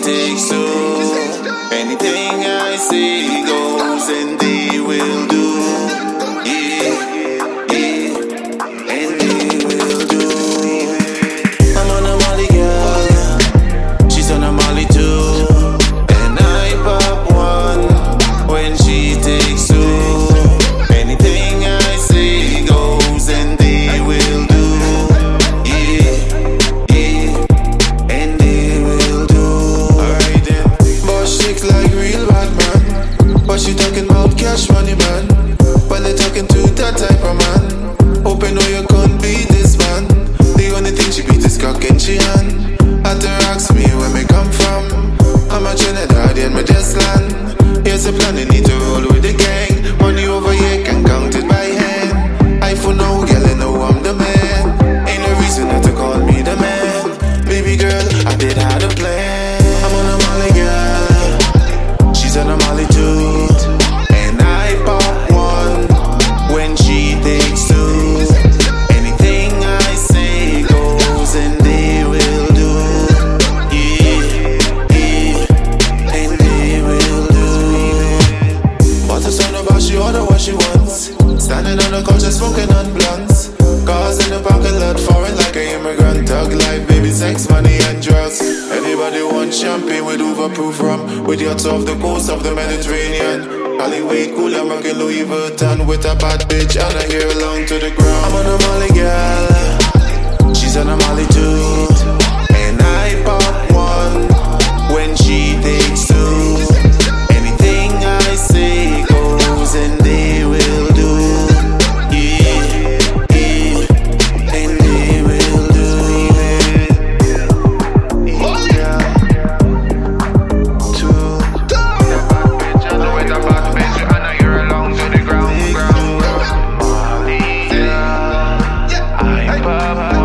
takes to. Anything I say goes and they will do. Yeah, yeah, and they will do. I'm on a Molly girl, she's on a Molly too. And I pop one when she takes two. Anything I say goes and they will do. Yeah, yeah, and they will do. Alright then. Boss chicks like real bad man, but she talking about cash money man. Well they talking to that type of man. Hope I know you can't beat this man. The only thing she beat is cock and she hand. Had to ask me where me come from. I'm a Trinidadian, me just land. Here's a plan, you need to roll with the gang. Money over here can count it by hand. I for no girl, I know I'm the man. Ain't no reason not to call me the man. Baby girl, I did have a plan. I'm on a Molly girl, she's on a Molly too. And I pop one when she takes two. Anything I say goes and they will do. Yeah, yeah, and they will do. What a son about she order what she wants. Standing on the couch just smoking on blunts. Cars in the parking lot foreign like an immigrant. Thug life, baby, sex, money and drugs. Everybody wants champagne with overproof rum. With yachts off the coast of the Mediterranean. Hollywood cool, I'm rocking Louis Vuitton with a bad bitch and I hear along to the ground. I'm on a Molly girl, she's on a Molly too. And I pop one when she takes two. Anything I say goes and they will do. Yeah, yeah, and they will do. Yeah, two. The bad bitch, I know it's a bad bitch, and I hear along to the ground. Molly, I pop.